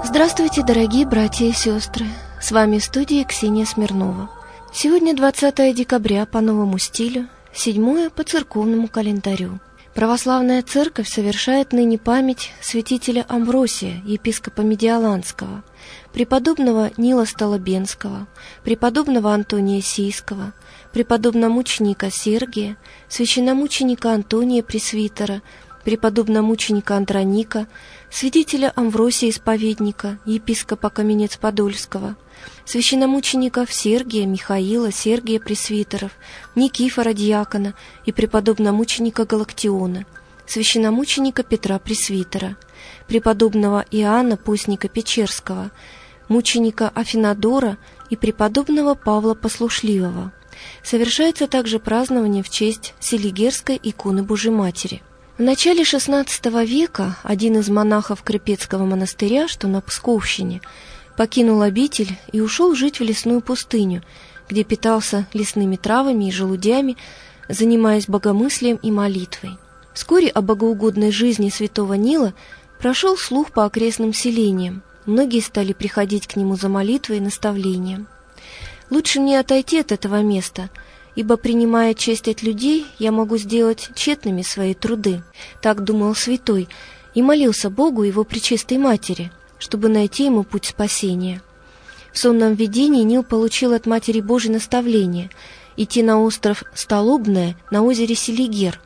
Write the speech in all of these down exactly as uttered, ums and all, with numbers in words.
Здравствуйте, дорогие братья и сестры! С вами в студии Ксения Смирнова. Сегодня двадцатое декабря по новому стилю, седьмое по церковному календарю. Православная церковь совершает ныне память святителя Амвросия, епископа Медиаланского, преподобного Нила Столобенского, преподобного Антония Сийского, преподобномученика Сергия, священномученика Антония Пресвитера, преподобномученика Андроника, святителя Амвросия Исповедника, епископа Каменец-Подольского, священномучеников Сергия, Михаила, Сергия Пресвитеров, Никифора Диакона и преподобномученика Галактиона, священномученика Петра Пресвитера, преподобного Иоанна Постника Печерского, мученика Афинадора и преподобного Павла Послушливого. Совершается также празднование в честь Селигерской иконы Божией Матери. В начале шестнадцатого века один из монахов Крепецкого монастыря, что на Псковщине, покинул обитель и ушел жить в лесную пустыню, где питался лесными травами и желудями, занимаясь богомыслием и молитвой. Вскоре о богоугодной жизни святого Нила прошел слух по окрестным селениям. Многие стали приходить к нему за молитвой и наставлением. «Лучше мне отойти от этого места, ибо, принимая честь от людей, я могу сделать тщетными свои труды», — так думал святой, и молился Богу его пречистой матери, чтобы найти ему путь спасения. В сонном видении Нил получил от Матери Божьей наставление идти на остров Столобное на озере Селигер.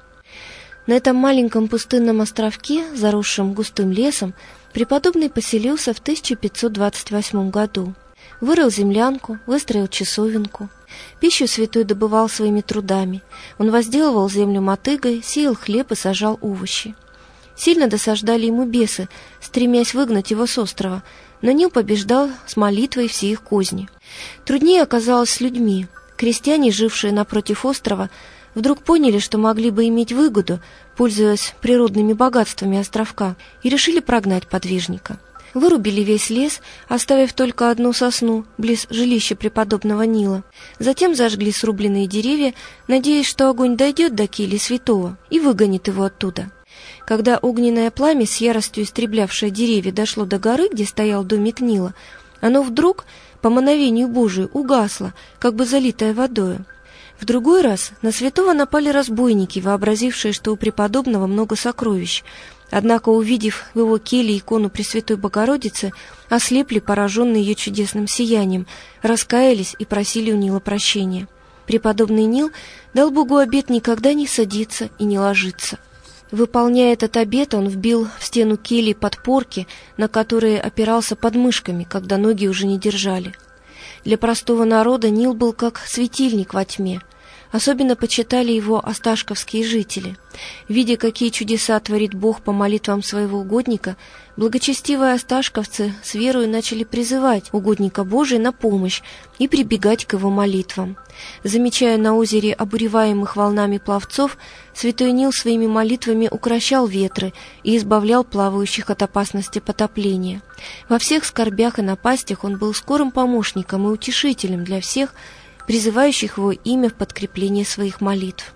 На этом маленьком пустынном островке, заросшем густым лесом, преподобный поселился в тысяча пятьсот двадцать восьмом году. Вырыл землянку, выстроил часовенку. Пищу святой добывал своими трудами. Он возделывал землю мотыгой, сеял хлеб и сажал овощи. Сильно досаждали ему бесы, стремясь выгнать его с острова, но Нил побеждал с молитвой все их козни. Труднее оказалось с людьми. Крестьяне, жившие напротив острова, вдруг поняли, что могли бы иметь выгоду, пользуясь природными богатствами островка, и решили прогнать подвижника. Вырубили весь лес, оставив только одну сосну близ жилища преподобного Нила. Затем зажгли срубленные деревья, надеясь, что огонь дойдет до кельи святого и выгонит его оттуда. Когда огненное пламя, с яростью истреблявшее деревья, дошло до горы, где стоял домик Нила, оно вдруг, по мановению Божию, угасло, как бы залитое водою. В другой раз на святого напали разбойники, вообразившие, что у преподобного много сокровищ. Однако, увидев в его келье икону Пресвятой Богородицы, ослепли, пораженные ее чудесным сиянием, раскаялись и просили у Нила прощения. Преподобный Нил дал Богу обет никогда не садиться и не ложиться. Выполняя этот обет, он вбил в стену кельи подпорки, на которые опирался подмышками, когда ноги уже не держали. Для простого народа Нил был как светильник во тьме. Особенно почитали его осташковские жители. Видя, какие чудеса творит Бог по молитвам своего угодника, благочестивые осташковцы с верою начали призывать угодника Божия на помощь и прибегать к его молитвам. Замечая на озере обуреваемых волнами пловцов, святой Нил своими молитвами укрощал ветры и избавлял плавающих от опасности потопления. Во всех скорбях и напастях он был скорым помощником и утешителем для всех, призывающих его имя в подкрепление своих молитв.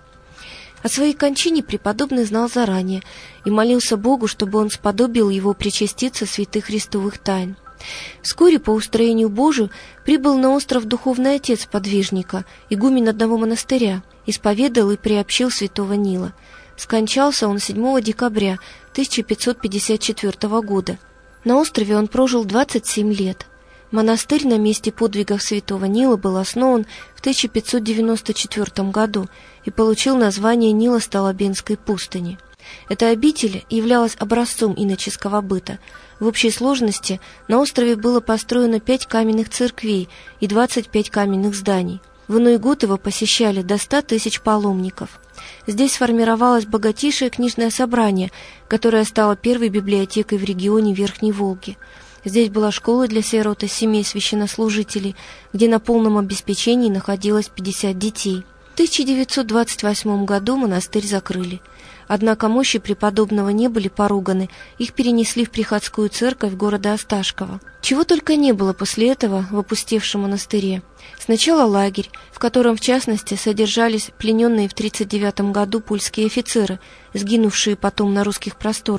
О своей кончине преподобный знал заранее и молился Богу, чтобы он сподобил его причаститься святых христовых тайн. Вскоре по устроению Божию прибыл на остров духовный отец подвижника, игумен одного монастыря, исповедал и приобщил святого Нила. Скончался он седьмого декабря тысяча пятьсот пятьдесят четвёртого года. На острове он прожил двадцать семь лет. Монастырь на месте подвигов святого Нила был основан в тысяча пятьсот девяносто четвёртом году и получил название Нило-Столобенской пустыни. Эта обитель являлась образцом иноческого быта. В общей сложности на острове было построено пять каменных церквей и двадцать пять каменных зданий. В иной год его посещали до ста тысяч паломников. Здесь сформировалось богатейшее книжное собрание, которое стало первой библиотекой в регионе Верхней Волги. Здесь была школа для сирот из семей священнослужителей, где на полном обеспечении находилось пятьдесят детей. В тысяча девятьсот двадцать восьмом году монастырь закрыли. Однако мощи преподобного не были поруганы, их перенесли в приходскую церковь города Осташкова. Чего только не было после этого в опустевшем монастыре. Сначала лагерь, в котором в частности содержались плененные в тридцать девятом году польские офицеры, сгинувшие потом на русских просторах.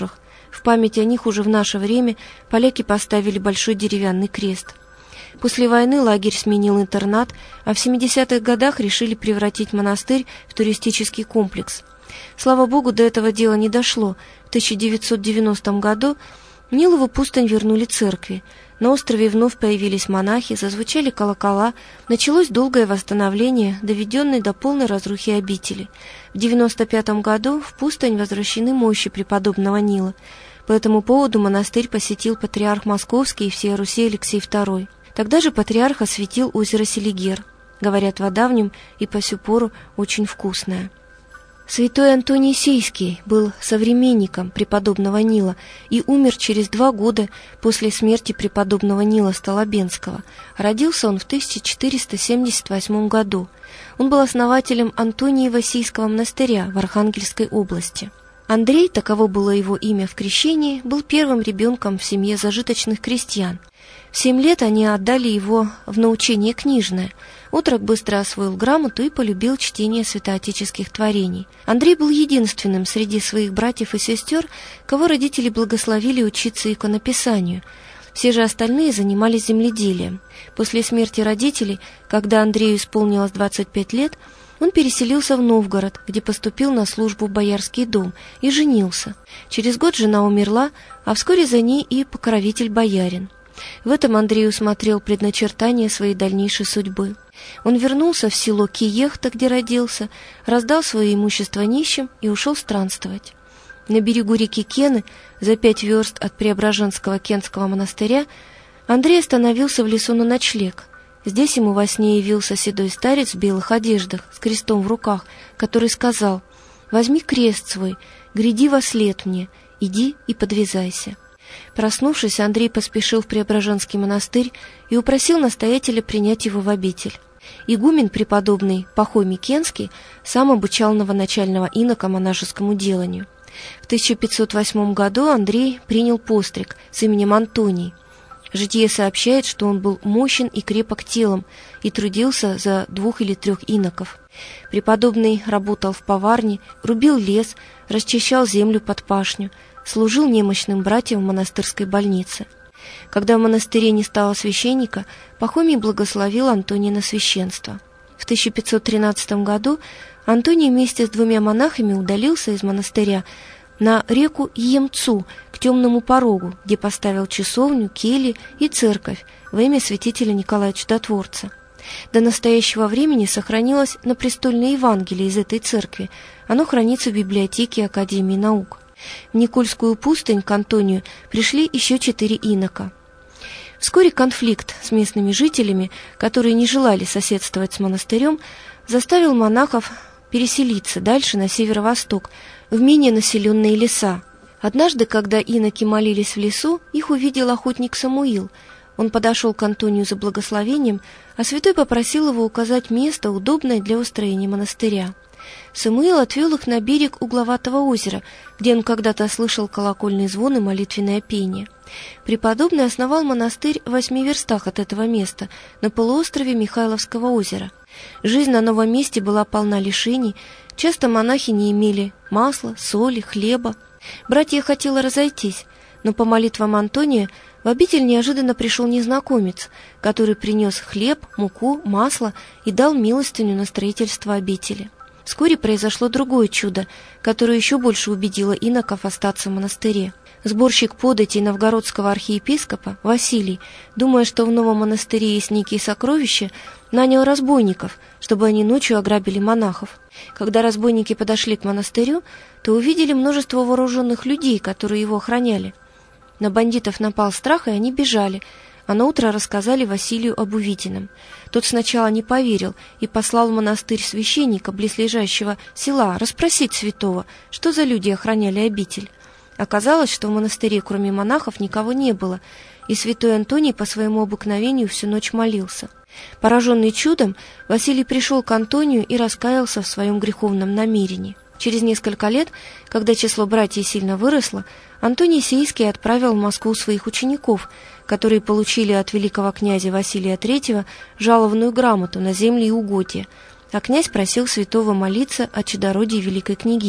В память о них уже в наше время поляки поставили большой деревянный крест. После войны лагерь сменил интернат, а в семидесятых годах решили превратить монастырь в туристический комплекс. Слава богу, до этого дела не дошло. В тысяча девятьсот девяностом году Нилову пустынь вернули церкви. На острове вновь появились монахи, зазвучали колокола, началось долгое восстановление, доведенное до полной разрухи обители. В девяносто пятом году в пустынь возвращены мощи преподобного Нила. По этому поводу монастырь посетил патриарх Московский и всея Руси Алексей второй. Тогда же патриарх осветил озеро Селигер. Говорят, вода в нем и по сю пору очень вкусная. Святой Антоний Сийский был современником преподобного Нила и умер через два года после смерти преподобного Нила Столобенского. Родился он в тысяча четыреста семьдесят восьмом году. Он был основателем Антониева Сийского монастыря в Архангельской области. Андрей, таково было его имя в крещении, был первым ребенком в семье зажиточных крестьян. В семь лет они отдали его в научение книжное. Отрок быстро освоил грамоту и полюбил чтение святоотеческих творений. Андрей был единственным среди своих братьев и сестер, кого родители благословили учиться иконописанию. Все же остальные занимались земледелием. После смерти родителей, когда Андрею исполнилось двадцать пять лет, он переселился в Новгород, где поступил на службу в Боярский дом и женился. Через год жена умерла, а вскоре за ней и покровитель-боярин. В этом Андрей усмотрел предначертание своей дальнейшей судьбы. Он вернулся в село Киехта, где родился, раздал свое имущество нищим и ушел странствовать. На берегу реки Кены, за пять верст от Преображенского Кенского монастыря, Андрей остановился в лесу на ночлег. Здесь ему во сне явился седой старец в белых одеждах, с крестом в руках, который сказал: «Возьми крест свой, гряди во след мне, иди и подвязайся». Проснувшись, Андрей поспешил в Преображенский монастырь и упросил настоятеля принять его в обитель. Игумен преподобный Пахомий Кенский сам обучал новоначального инока монашескому деланию. В тысяча пятьсот восьмом году Андрей принял постриг с именем Антоний. Житие сообщает, что он был мощен и крепок телом и трудился за двух или трех иноков. Преподобный работал в поварне, рубил лес, расчищал землю под пашню, служил немощным братьям в монастырской больнице. Когда в монастыре не стало священника, Пахомий благословил Антония на священство. В тысяча пятьсот тринадцатом году Антоний вместе с двумя монахами удалился из монастыря на реку Емцу к темному порогу, где поставил часовню, кельи и церковь во имя святителя Николая Чудотворца. До настоящего времени сохранилось напрестольное Евангелие из этой церкви. Оно хранится в библиотеке Академии наук. В Никольскую пустынь к Антонию пришли еще четыре инока. Вскоре конфликт с местными жителями, которые не желали соседствовать с монастырем, заставил монахов переселиться дальше на северо-восток, в менее населенные леса. Однажды, когда иноки молились в лесу, их увидел охотник Самуил. Он подошел к Антонию за благословением, а святой попросил его указать место, удобное для устроения монастыря. Самуил отвел их на берег угловатого озера, где он когда-то слышал колокольный звон и молитвенное пение. Преподобный основал монастырь в восьми верстах от этого места, на полуострове Михайловского озера. Жизнь на новом месте была полна лишений, часто монахи не имели масла, соли, хлеба. Братья хотели разойтись, но по молитвам Антония в обитель неожиданно пришел незнакомец, который принес хлеб, муку, масло и дал милостыню на строительство обители. Вскоре произошло другое чудо, которое еще больше убедило иноков остаться в монастыре. Сборщик податей новгородского архиепископа Василий, думая, что в новом монастыре есть некие сокровища, нанял разбойников, чтобы они ночью ограбили монахов. Когда разбойники подошли к монастырю, то увидели множество вооруженных людей, которые его охраняли. На бандитов напал страх, и они бежали, а наутро рассказали Василию об увиденном. Тот сначала не поверил и послал в монастырь священника близлежащего села расспросить святого, что за люди охраняли обитель. Оказалось, что в монастыре кроме монахов никого не было, и святой Антоний по своему обыкновению всю ночь молился. Пораженный чудом, Василий пришел к Антонию и раскаялся в своем греховном намерении. Через несколько лет, когда число братьев сильно выросло, Антоний Сийский отправил в Москву своих учеников, которые получили от великого князя Василия Третьего жалованную грамоту на земли и угодья, а князь просил святого молиться о чадородии великой княгини.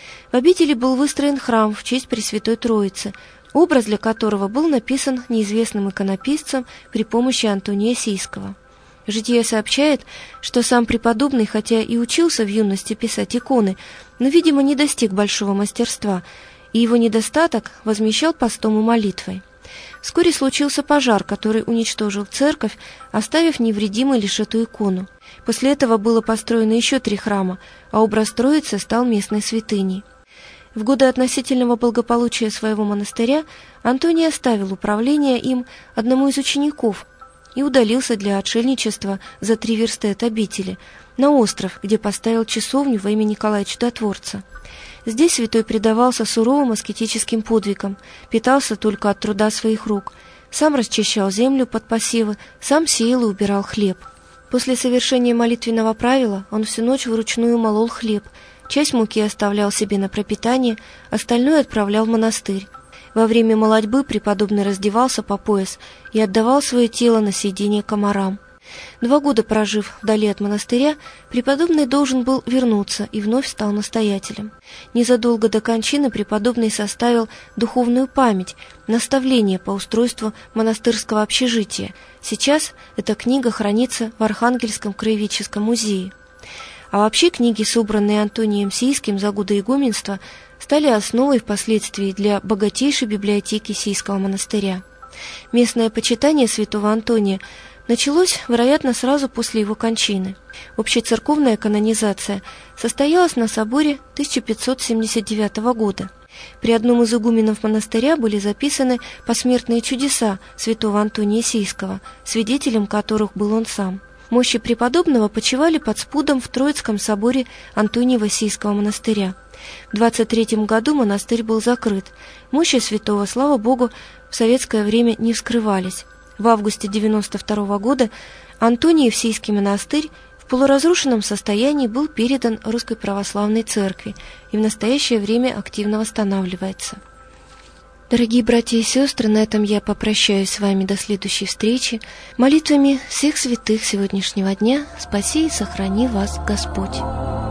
В обители был выстроен храм в честь Пресвятой Троицы, образ для которого был написан неизвестным иконописцем при помощи Антония Сийского. Житие сообщает, что сам преподобный, хотя и учился в юности писать иконы, но, видимо, не достиг большого мастерства, и его недостаток возмещал постом и молитвой. Вскоре случился пожар, который уничтожил церковь, оставив невредимой лишь эту икону. После этого было построено еще три храма, а образ Троицы стал местной святыней. В годы относительного благополучия своего монастыря Антоний оставил управление им одному из учеников и удалился для отшельничества за три версты от обители, на остров, где поставил часовню во имя Николая Чудотворца. Здесь святой предавался суровым аскетическим подвигам, питался только от труда своих рук, сам расчищал землю под посевы, сам сеял и убирал хлеб. После совершения молитвенного правила он всю ночь вручную молол хлеб, часть муки оставлял себе на пропитание, остальное отправлял в монастырь. Во время молотьбы преподобный раздевался по пояс и отдавал свое тело на съедение комарам. Два года прожив вдали от монастыря, преподобный должен был вернуться и вновь стал настоятелем. Незадолго до кончины преподобный составил духовную память, наставление по устройству монастырского общежития. Сейчас эта книга хранится в Архангельском краеведческом музее. А вообще книги, собранные Антонием Сийским за годы игуменства, стали основой впоследствии для богатейшей библиотеки Сийского монастыря. Местное почитание святого Антония началось, вероятно, сразу после его кончины. Общецерковная канонизация состоялась на соборе тысяча пятьсот семьдесят девятого года. При одном из игуменов монастыря были записаны посмертные чудеса святого Антония Сийского, свидетелем которых был он сам. Мощи преподобного почивали под спудом в Троицком соборе Антониева Сийского монастыря. В двадцать третьем году монастырь был закрыт. Мощи святого, слава Богу, в советское время не вскрывались. В августе девяносто второго года Антониев Сийский монастырь в полуразрушенном состоянии был передан Русской Православной Церкви и в настоящее время активно восстанавливается. Дорогие братья и сестры, на этом я попрощаюсь с вами до следующей встречи. Молитвами всех святых сегодняшнего дня спаси и сохрани вас Господь.